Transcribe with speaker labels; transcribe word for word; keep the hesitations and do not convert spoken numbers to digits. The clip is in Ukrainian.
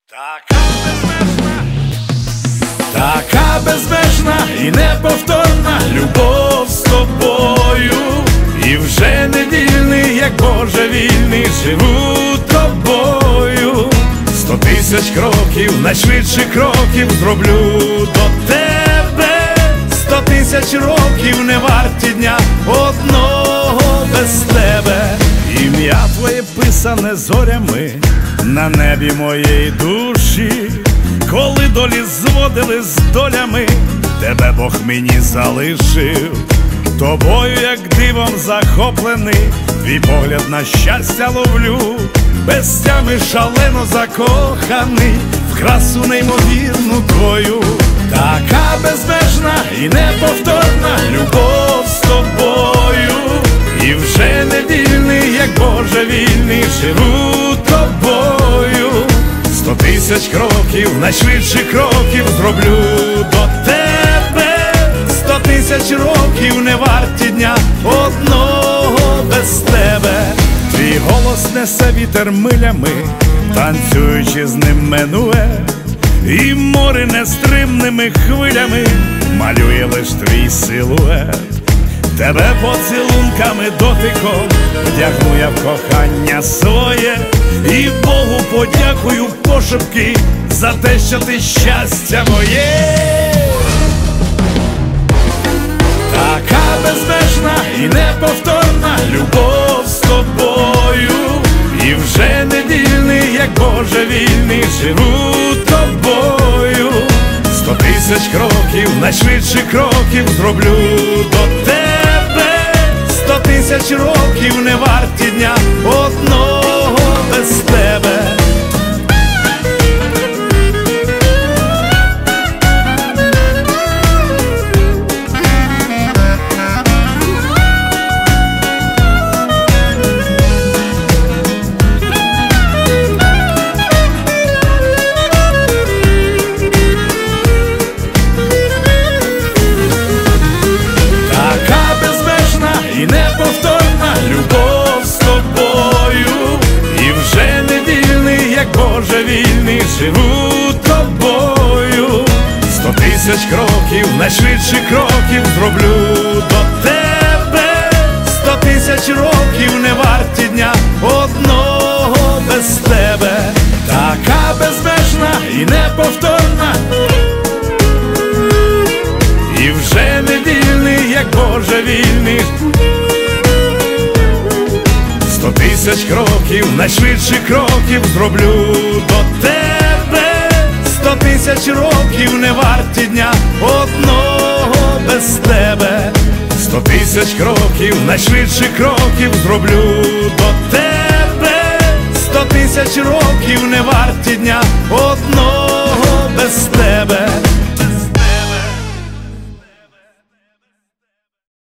Speaker 1: Така безмежна, така безмежна і неповторна любов з тобою. І вже не вільний, як божевільний, живу тобою. Сто тисяч кроків, найшвидших кроків зроблю до тебе. Сто тисяч років не варті дня одного без тебе. Ім'я твоє писане зорями на небі моєї душі. Коли долі зводили з долями, тебе Бог мені залишив. Тобою, як дивом захоплений, твій погляд на щастя ловлю. Без тями шалено закоханий в красу неймовірну твою. Така безмежна і неповторна любов з тобою. І вже не вільний, як божевільний, живу тобою. Сто тисяч кроків, найшвидших кроків зроблю до тебе. Сто тисяч років не варті дня одного без тебе. Твій голос несе вітер милями, танцюючи з ним минує. І море нестримними хвилями малює лиш твій силует. Тебе поцілунками дотиком вдягну я в кохання своє. І Богу подякую пошепки за те, що ти щастя моє. Така безмежна і неповторна любов з тобою. І вже не вільний, як божевільний, живу тобою. Сто тисяч кроків, найшвидших кроків зроблю до тебе. Сто тисяч років не варті дня одного без тебе. І неповторна любов з тобою. І вже не вільний, як божевільний, живу тобою. Сто тисяч кроків, найшвидших кроків зроблю до тебе. Сто тисяч років не варті дня одного без тебе. Така безмежна і неповторна. І вже не вільний, як божевільний. Сто тисяч кроків, найшвидших кроків зроблю до тебе. Сто тисяч років не варті дня одного без тебе. Сто тисяч кроків, найшвидших кроків зроблю до тебе. Сто тисяч років не варті дня одного